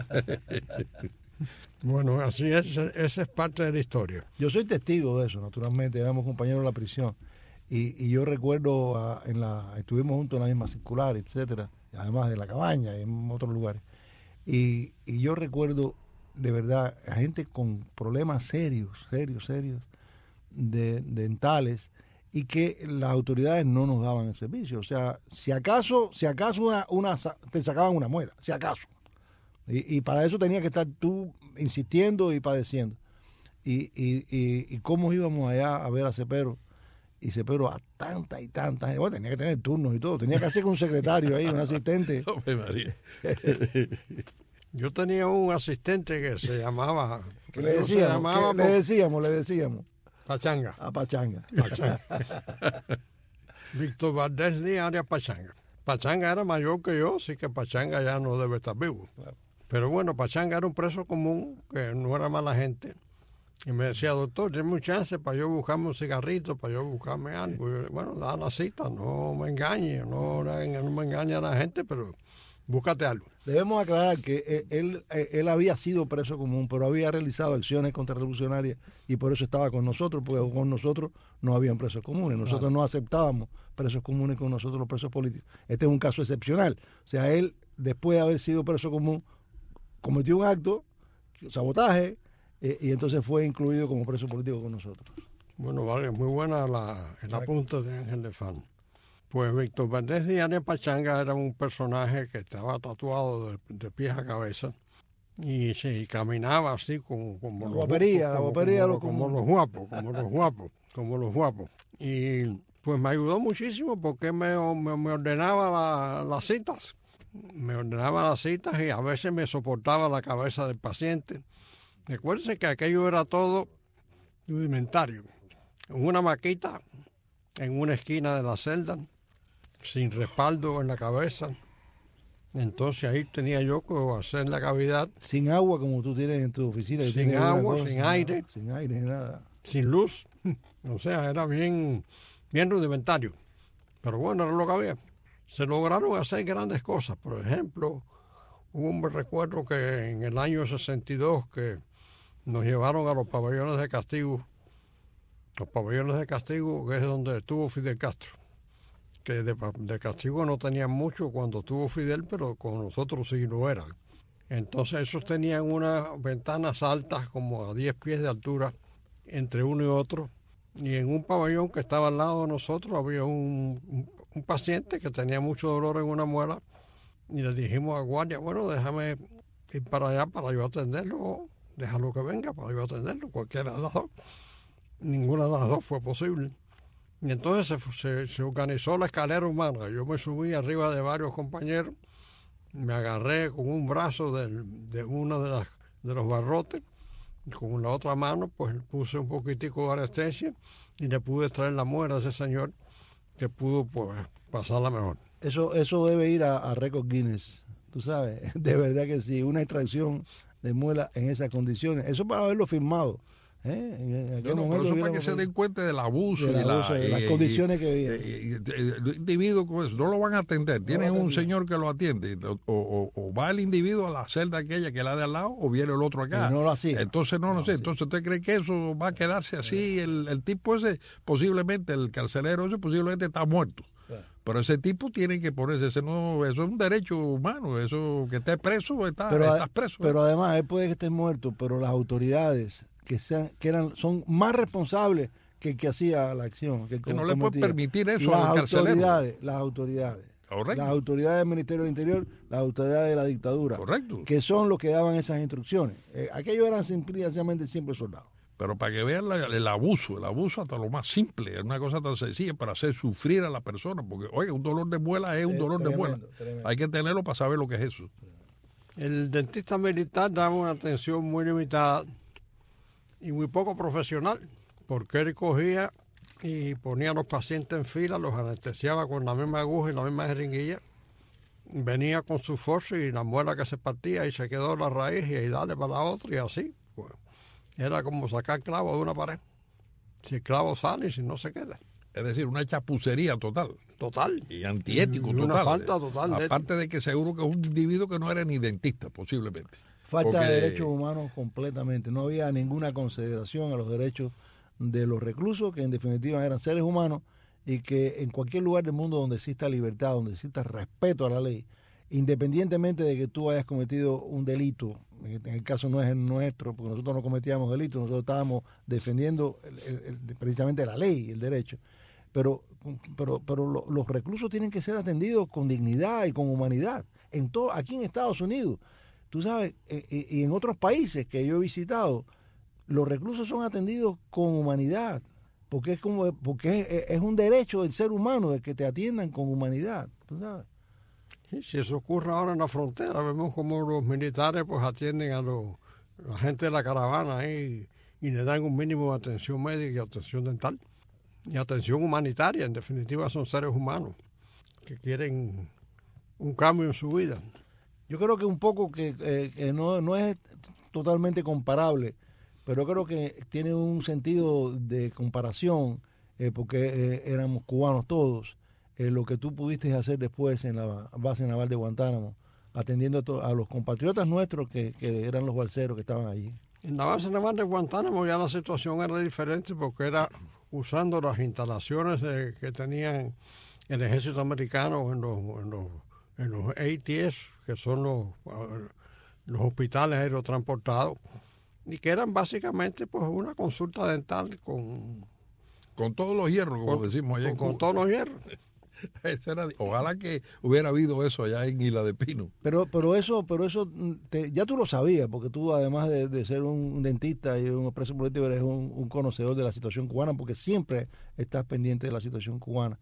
Bueno, así es, esa es parte de la historia. Yo soy testigo de eso, naturalmente, éramos compañeros de la prisión. Y yo recuerdo, estuvimos juntos en la misma circular, etcétera, además de la cabaña y en otros lugares. Y yo recuerdo, de verdad, a gente con problemas serios, dentales, y que las autoridades no nos daban el servicio. O sea, si acaso te sacaban una muela, si acaso. Y para eso tenía que estar tú insistiendo y padeciendo. Y cómo íbamos allá a ver a Cepero, y Cepero a tanta y tanta gente. Bueno, tenía que tener turnos y todo, tenía que hacer con un secretario ahí, un asistente. ¡Ave María! Yo tenía un asistente que se llamaba... Le decíamos. Pachanga. A Pachanga. Víctor Valdés de Arias Pachanga. Pachanga era mayor que yo, así que Pachanga ya no debe estar vivo. Claro. Pero bueno, Pachanga era un preso común, que no era mala gente. Y me decía, doctor, denme un chance para yo buscarme un cigarrito, para yo buscarme algo. Y yo, bueno, da la cita, no me engañe, no me engañe a la gente, pero búscate algo. Debemos aclarar que él había sido preso común, pero había realizado acciones contrarrevolucionarias y por eso estaba con nosotros, porque con nosotros no habían presos comunes. Nosotros no aceptábamos presos comunes con nosotros, los presos políticos. Este es un caso excepcional. O sea, él, después de haber sido preso común, cometió un acto, sabotaje, y entonces fue incluido como preso político con nosotros. Bueno, vale, muy buena el apunte de Ángel de Fan. Pues Víctor Valdés de Arias Pachanga era un personaje que estaba tatuado de pies a cabeza y caminaba así como los guapos. Y pues me ayudó muchísimo porque me ordenaba las citas. Me ordenaba las citas y a veces me soportaba la cabeza del paciente. Recuérdense que aquello era todo rudimentario. Una maquita en una esquina de la celda, sin respaldo en la cabeza. Entonces ahí tenía yo que hacer la cavidad. Sin agua como tú tienes en tu oficina. Sin agua, sin aire. Sin aire, nada. Sin luz. O sea, era bien rudimentario. Pero bueno, era lo que había. Se lograron hacer grandes cosas. Por ejemplo, me recuerdo que en el año 62 que nos llevaron a los pabellones de castigo. Los pabellones de castigo, que es donde estuvo Fidel Castro. Que de castigo no tenían mucho cuando estuvo Fidel, pero con nosotros sí lo eran. Entonces esos tenían unas ventanas altas, como a 10 pies de altura, entre uno y otro. Y en un pabellón que estaba al lado de nosotros había un paciente que tenía mucho dolor en una muela. Y le dijimos a guardia, bueno, déjame ir para allá para yo atenderlo, déjalo que venga para yo atenderlo, cualquiera de las dos. Ninguna de las dos fue posible. Y entonces se organizó la escalera humana. Yo me subí arriba de varios compañeros, me agarré con un brazo de uno de los barrotes, y con la otra mano pues puse un poquitico de anestesia y le pude extraer la muela a ese señor, que pudo pues pasarla mejor. Eso debe ir a récord Guinness, tú sabes, de verdad que sí, una extracción de muela en esas condiciones. Eso para haberlo firmado. Pero eso para que se den cuenta del abuso, de las condiciones que había. El individuo con eso no lo van a atender. Tienen un señor que lo atiende, o va el individuo a la celda aquella que la de al lado, o viene el otro acá. No lo hacía. Entonces no sé. Entonces usted cree que eso va a quedarse así. El tipo ese, posiblemente, el carcelero ese, posiblemente está muerto. Pero ese tipo tiene que ponerse, eso es un derecho humano, eso que esté preso, estás preso. Pero además, él puede que esté muerto, pero las autoridades son más responsables que el que hacía la acción. Que no le puede permitir eso al carcelero. Las autoridades. Correcto. Las autoridades del Ministerio del Interior, las autoridades de la dictadura. Correcto. Que son los que daban esas instrucciones. Aquellos eran simplemente soldados. Pero para que vean el abuso hasta lo más simple, es una cosa tan sencilla para hacer sufrir a la persona, porque, oye, un dolor de muela es un dolor de muela. Tremendo. Hay que tenerlo para saber lo que es eso. El dentista militar daba una atención muy limitada y muy poco profesional, porque él cogía y ponía a los pacientes en fila, los anestesiaba con la misma aguja y la misma jeringuilla, venía con su force y la muela que se partía y se quedó la raíz y ahí dale para la otra y así, pues. Era como sacar clavo de una pared. Si el clavo sale y si no se queda. Es decir, una chapucería total. Total. Y antiético y total. Una falta total. Aparte de que seguro que es un individuo que no era ni dentista, posiblemente. Falta de derechos humanos completamente. No había ninguna consideración a los derechos de los reclusos, que en definitiva eran seres humanos, y que en cualquier lugar del mundo donde exista libertad, donde exista respeto a la ley, independientemente de que tú hayas cometido un delito, en el caso no es el nuestro, porque nosotros no cometíamos delitos, nosotros estábamos defendiendo precisamente la ley, el derecho, pero los reclusos tienen que ser atendidos con dignidad y con humanidad. Aquí en Estados Unidos, tú sabes, y en otros países que yo he visitado, los reclusos son atendidos con humanidad, porque es un derecho del ser humano de que te atiendan con humanidad, tú sabes. Sí, si eso ocurre ahora en la frontera, vemos como los militares pues atienden a la gente de la caravana ahí y le dan un mínimo de atención médica y atención dental y atención humanitaria. En definitiva son seres humanos que quieren un cambio en su vida. Yo creo que un poco que no es totalmente comparable, pero creo que tiene un sentido de comparación porque éramos cubanos todos. Lo que tú pudiste hacer después en la base naval de Guantánamo, atendiendo a los compatriotas nuestros que eran los balseros que estaban allí. En la base naval de Guantánamo ya la situación era diferente porque era usando las instalaciones que tenían el ejército americano en los ATS, que son los hospitales aerotransportados, y que eran básicamente pues una consulta dental con todos los hierros, como decimos allá en Cuba. Con todos los hierros. Ojalá que hubiera habido eso allá en Isla de Pino. Pero eso ya tú lo sabías, porque tú además de ser un dentista y un expreso político eres un conocedor de la situación cubana, porque siempre estás pendiente de la situación cubana.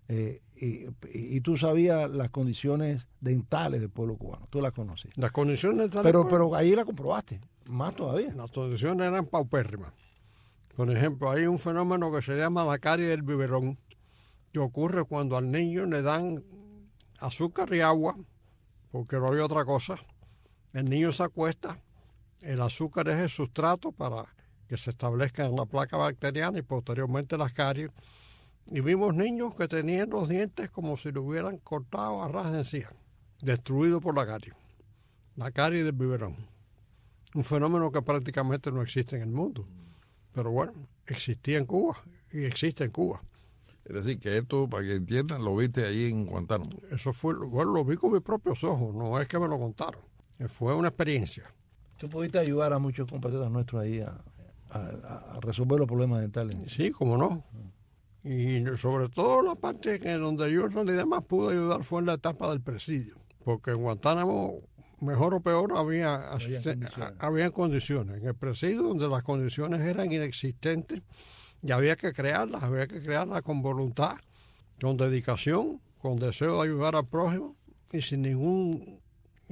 Y tú sabías las condiciones dentales del pueblo cubano, tú las conocías. Las condiciones dentales. Pero ahí la comprobaste, más todavía. Las condiciones eran paupérrimas. Por ejemplo, hay un fenómeno que se llama la carie del biberón, que ocurre cuando al niño le dan azúcar y agua, porque no había otra cosa. El niño se acuesta, el azúcar es el sustrato para que se establezca en la placa bacteriana y posteriormente las caries. Y vimos niños que tenían los dientes como si lo hubieran cortado a ras de encía, destruidos por la carie del biberón. Un fenómeno que prácticamente no existe en el mundo. Pero bueno, existía en Cuba y existe en Cuba. Es decir, que esto, para que entiendan, lo viste ahí en Guantánamo. Eso fue, bueno, lo vi con mis propios ojos, no es que me lo contaron. Fue una experiencia. Tú pudiste ayudar a muchos compatriotas nuestros ahí a resolver los problemas dentales. Sí, cómo no. Y sobre todo la parte que donde yo en realidad más pude ayudar fue en la etapa del presidio. Porque en Guantánamo, mejor o peor, había condiciones. En el presidio, donde las condiciones eran inexistentes, y había que crearlas con voluntad, con dedicación, con deseo de ayudar al prójimo y sin ningún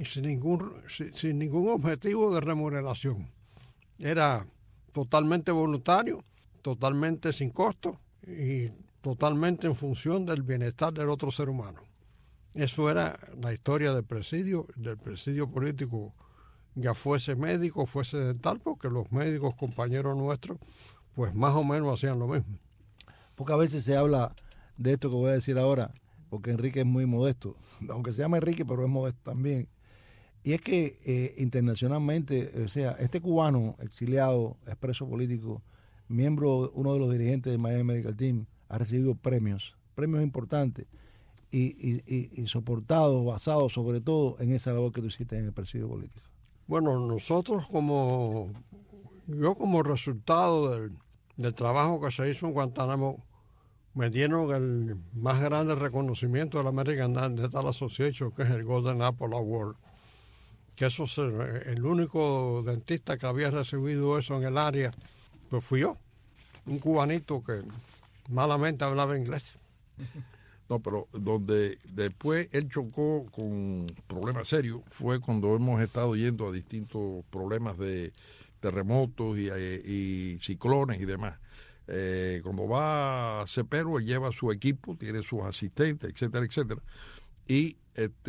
objetivo de remuneración. Era totalmente voluntario, totalmente sin costo y totalmente en función del bienestar del otro ser humano. Eso era la historia del presidio político, ya fuese médico, fuese dental, porque los médicos compañeros nuestros pues más o menos hacían lo mismo. Porque a veces se habla de esto que voy a decir ahora, porque Enrique es muy modesto, aunque se llama Enrique, pero es modesto también. Y es que internacionalmente, o sea, este cubano exiliado, expreso político, uno de los dirigentes del Miami Medical Team, ha recibido premios importantes y soportados, basados sobre todo en esa labor que tú hiciste en el presidio político. Bueno, nosotros como resultado del trabajo que se hizo en Guantánamo, me dieron el más grande reconocimiento de la American Dental Association, que es el Golden Apple Award. Que eso es el único dentista que había recibido eso en el área, pues fui yo, un cubanito que malamente hablaba inglés. No, pero donde después él chocó con problemas serios fue cuando hemos estado yendo a distintos problemas de terremotos y ciclones y demás. Cuando va a Cepero, él lleva su equipo, tiene sus asistentes, etcétera, etcétera. Y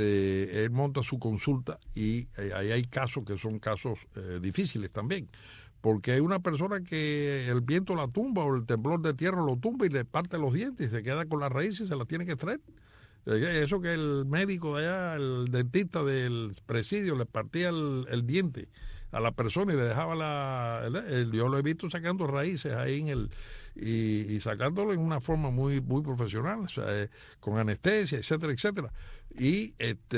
él monta su consulta y ahí hay casos que son casos difíciles también, porque hay una persona que el viento la tumba o el temblor de tierra lo tumba y le parte los dientes y se queda con las raíces y se las tiene que extraer. Eso que el médico de allá, el dentista del presidio, le partía el diente a la persona y le dejaba yo lo he visto sacando raíces ahí y sacándolo en una forma muy muy profesional, o sea, con anestesia, etcétera, etcétera. Y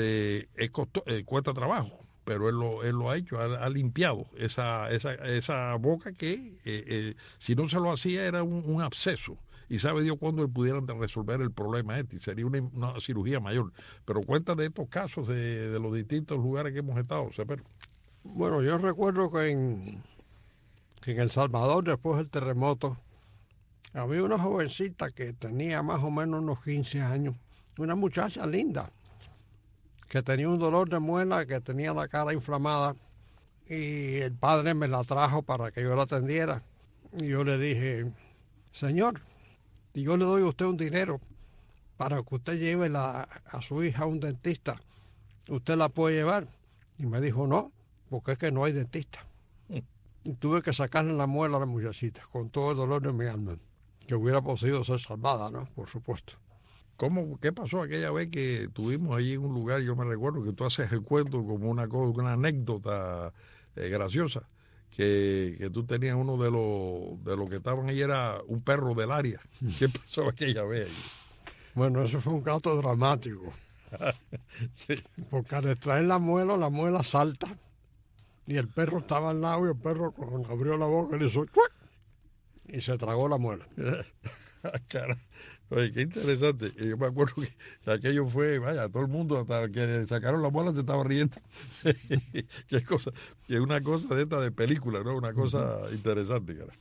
cuesta trabajo, pero él lo ha hecho, ha limpiado esa boca que si no se lo hacía era un absceso. Y sabe Dios cuándo pudieran resolver el problema sería una cirugía mayor. Pero cuenta de estos casos de los distintos lugares que hemos estado, Cepero. Bueno, yo recuerdo que en El Salvador, después del terremoto, había una jovencita que tenía más o menos unos 15 años, una muchacha linda, que tenía un dolor de muela, que tenía la cara inflamada, y el padre me la trajo para que yo la atendiera. Y yo le dije, señor, y yo le doy a usted un dinero para que usted lleve a su hija a un dentista. ¿Usted la puede llevar? Y me dijo, no, porque es que no hay dentista. Y tuve que sacarle la muela a la muchachita, con todo el dolor de mi alma, que hubiera podido ser salvada, ¿no? Por supuesto. ¿Qué pasó aquella vez que estuvimos allí en un lugar? Yo me recuerdo que tú haces el cuento como una anécdota graciosa. Que tú tenías uno de los que estaban ahí, era un perro del área. ¿Qué pasó aquella vez ahí? Bueno, eso fue un caso dramático. Sí. Porque al extraer la muela salta. Y el perro estaba al lado y el perro abrió la boca y le hizo ¡cuac! Y se tragó la muela. Cara. Oye, qué interesante. Yo me acuerdo que aquello fue, vaya, todo el mundo, hasta que sacaron la muela se estaba riendo. Qué cosa, que es una cosa de esta de película, ¿no? Una cosa interesante, cara.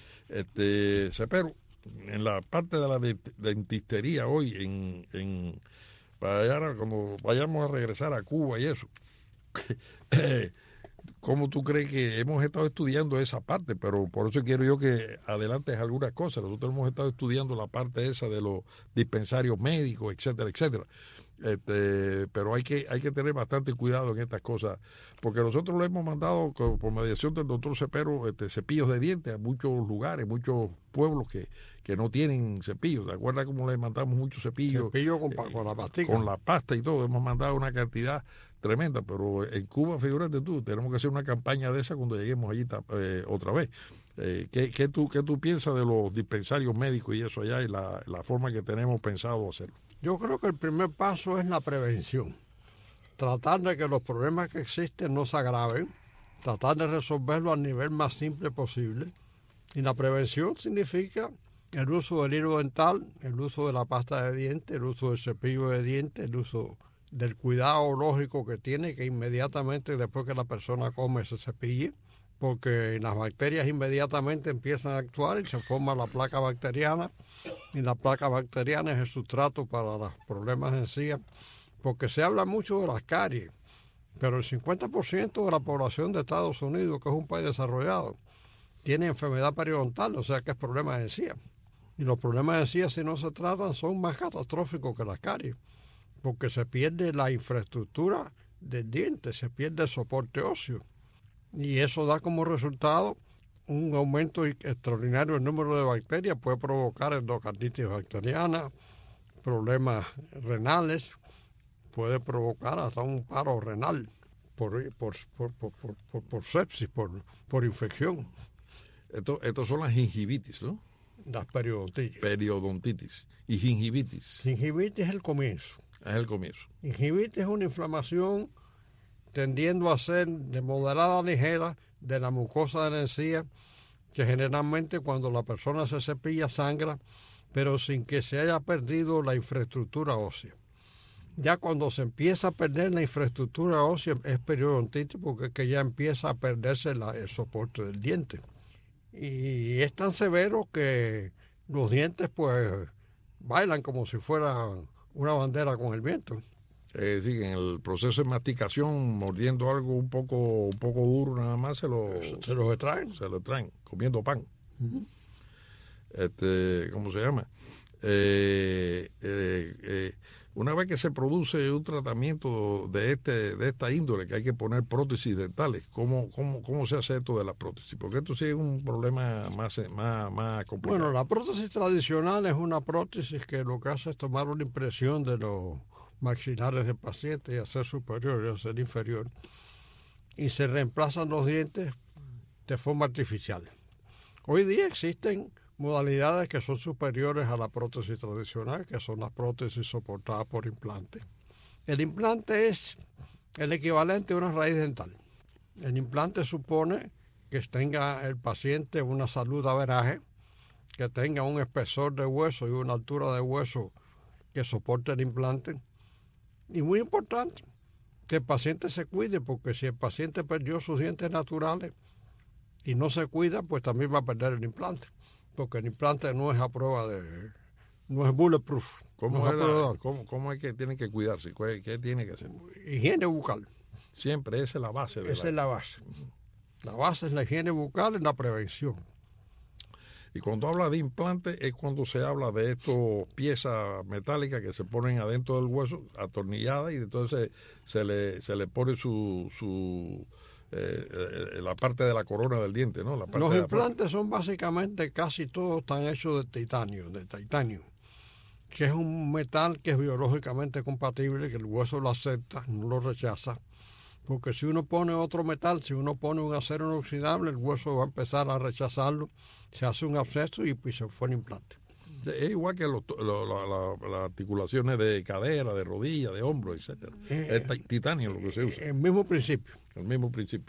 Cepero, en la parte de la dentistería hoy, para allá, cuando vayamos a regresar a Cuba y eso, ¿cómo tú crees que hemos estado estudiando esa parte? Pero por eso quiero yo que adelantes algunas cosas. Nosotros hemos estado estudiando la parte esa de los dispensarios médicos, etcétera, etcétera. Pero hay que tener bastante cuidado en estas cosas, porque nosotros le hemos mandado por mediación del doctor Cepero cepillos de dientes a muchos lugares, muchos pueblos que no tienen cepillos. ¿Te acuerdas cómo le mandamos muchos cepillos? Cepillo con la pastica. Con la pasta y todo, hemos mandado una cantidad tremenda, pero en Cuba, figúrate tú, tenemos que hacer una campaña de esa cuando lleguemos allí otra vez. ¿Qué tú piensas de los dispensarios médicos y eso allá y la forma que tenemos pensado hacerlo? Yo creo que el primer paso es la prevención. Tratar de que los problemas que existen no se agraven, tratar de resolverlo al nivel más simple posible. Y la prevención significa el uso del hilo dental, el uso de la pasta de dientes, el uso del cepillo de dientes, el uso del cuidado lógico que tiene, que inmediatamente después que la persona come se cepille, porque las bacterias inmediatamente empiezan a actuar y se forma la placa bacteriana, y la placa bacteriana es el sustrato para los problemas de encía, porque se habla mucho de las caries, pero el 50% de la población de Estados Unidos, que es un país desarrollado, tiene enfermedad periodontal, o sea que es problema de encía. Y los problemas de encía, si no se tratan, son más catastróficos que las caries, porque se pierde la infraestructura del diente, se pierde el soporte óseo. Y eso da como resultado un aumento extraordinario del número de bacterias, puede provocar endocarditis bacteriana, problemas renales, puede provocar hasta un paro renal por sepsis, por infección. Estos son las gingivitis, ¿no? Las periodontitis. Periodontitis. ¿Y gingivitis? Gingivitis es el comienzo. Es el comienzo. Gingivitis es una inflamación tendiendo a ser de moderada a ligera de la mucosa de la encía, que generalmente cuando la persona se cepilla sangra, pero sin que se haya perdido la infraestructura ósea. Ya cuando se empieza a perder la infraestructura ósea es periodontitis, porque es que ya empieza a perderse el soporte del diente. Y es tan severo que los dientes pues bailan como si fuera una bandera con el viento. Sí, en el proceso de masticación, mordiendo algo un poco duro nada más, se los extraen. Se lo extraen, comiendo pan. Uh-huh. ¿Cómo se llama? Una vez que se produce un tratamiento de esta índole, que hay que poner prótesis dentales, ¿cómo se hace esto de la prótesis? Porque esto sí es un problema más complicado. Bueno, la prótesis tradicional es una prótesis que lo que hace es tomar una impresión de los maxilares del paciente y hacer superior y hacer inferior. Y se reemplazan los dientes de forma artificial. Hoy día existen modalidades que son superiores a la prótesis tradicional, que son las prótesis soportadas por implante. El implante es el equivalente a una raíz dental. El implante supone que tenga el paciente una salud averaje, que tenga un espesor de hueso y una altura de hueso que soporte el implante. Y muy importante, que el paciente se cuide, porque si el paciente perdió sus dientes naturales y no se cuida, pues también va a perder el implante, porque el implante no es a prueba no es bulletproof. ¿Cómo es que tiene que cuidarse? ¿Qué tiene que hacer? Higiene bucal. Siempre, esa es la base. Esa es la base. La base es la higiene bucal y la prevención. Y cuando habla de implante es cuando se habla de estas piezas metálicas que se ponen adentro del hueso, atornilladas, y entonces se le pone la parte de la corona del diente, ¿no? Los implantes son básicamente, casi todos están hechos de titanio, que es un metal que es biológicamente compatible, que el hueso lo acepta, no lo rechaza. Porque si uno pone otro metal, si uno pone un acero inoxidable, el hueso va a empezar a rechazarlo, se hace un absceso y pues se fue el implante. Es igual que las articulaciones de cadera, de rodilla, de hombro, etc. Es titanio lo que se usa. El mismo principio. El mismo principio.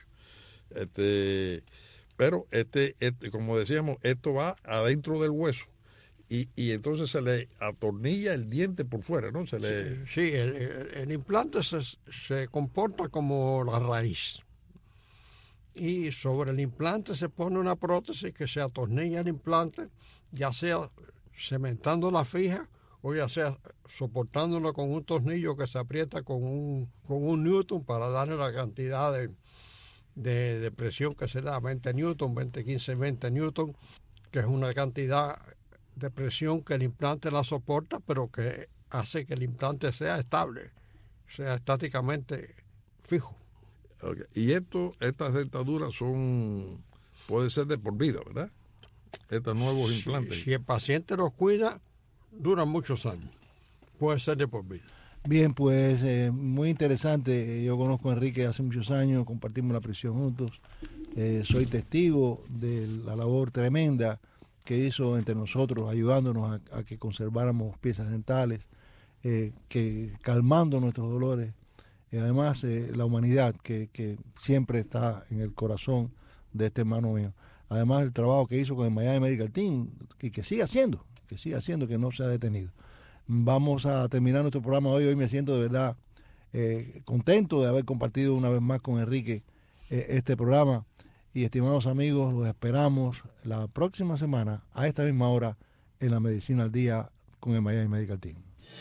Pero como decíamos, esto va adentro del hueso. Y entonces se le atornilla el diente por fuera, ¿no? Sí, el implante se comporta como la raíz. Y sobre el implante se pone una prótesis que se atornilla el implante, ya sea cementando la fija o ya sea soportándolo con un tornillo que se aprieta con un newton para darle la cantidad de presión que se da, 20 newton, 20, 15, 20 newton, que es una cantidad de presión que el implante la soporta, pero que hace que el implante sea estable, sea estáticamente fijo. Okay. Y estas dentaduras puede ser de por vida, ¿verdad? Estos nuevos implantes. Si el paciente los cuida, duran muchos años. Puede ser de por vida. Bien, pues muy interesante. Yo conozco a Enrique hace muchos años, compartimos la prisión juntos. Soy testigo de la labor tremenda que hizo entre nosotros, ayudándonos a que conserváramos piezas dentales, que calmando nuestros dolores. Y además la humanidad que siempre está en el corazón de este hermano mío. Además el trabajo que hizo con el Miami Medical Team y que sigue haciendo, que no se ha detenido. Vamos a terminar nuestro programa hoy. Hoy me siento de verdad contento de haber compartido una vez más con Enrique este programa. Y estimados amigos, los esperamos la próxima semana a esta misma hora en La Medicina al Día con el Miami Medical Team.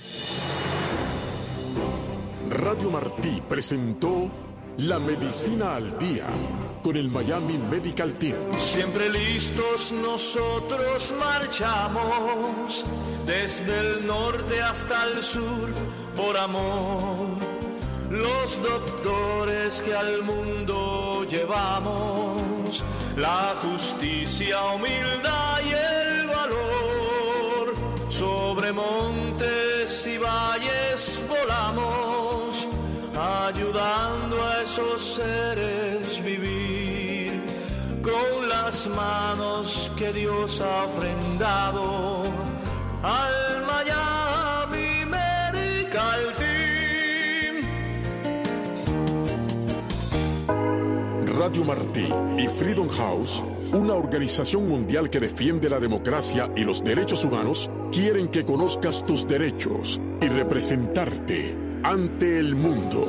Radio Martí presentó La Medicina al Día con el Miami Medical Team. Siempre listos nosotros marchamos, desde el norte hasta el sur, por amor. Los doctores que al mundo llevamos, la justicia, humildad y el valor. Sobre montes y valles volamos, ayudando a esos seres vivir, con las manos que Dios ha ofrendado al Miami Medical Team. Radio Martí y Freedom House, una organización mundial que defiende la democracia y los derechos humanos, quieren que conozcas tus derechos y representarte ante el mundo.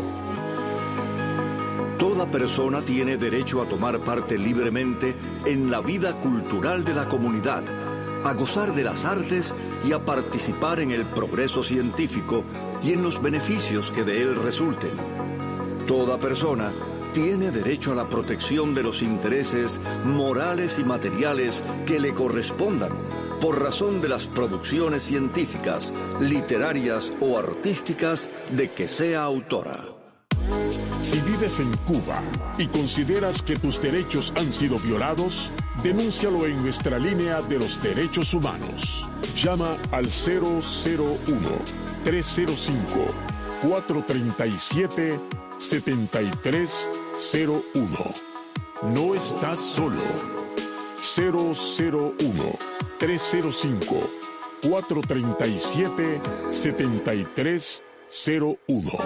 Toda persona tiene derecho a tomar parte libremente en la vida cultural de la comunidad, a gozar de las artes y a participar en el progreso científico y en los beneficios que de él resulten. Toda persona tiene derecho a la protección de los intereses morales y materiales que le correspondan por razón de las producciones científicas, literarias o artísticas de que sea autora. Si vives en Cuba y consideras que tus derechos han sido violados, denúncialo en nuestra línea de los derechos humanos. Llama al 001-305-437-7301. No estás solo. 001-305-437-7301.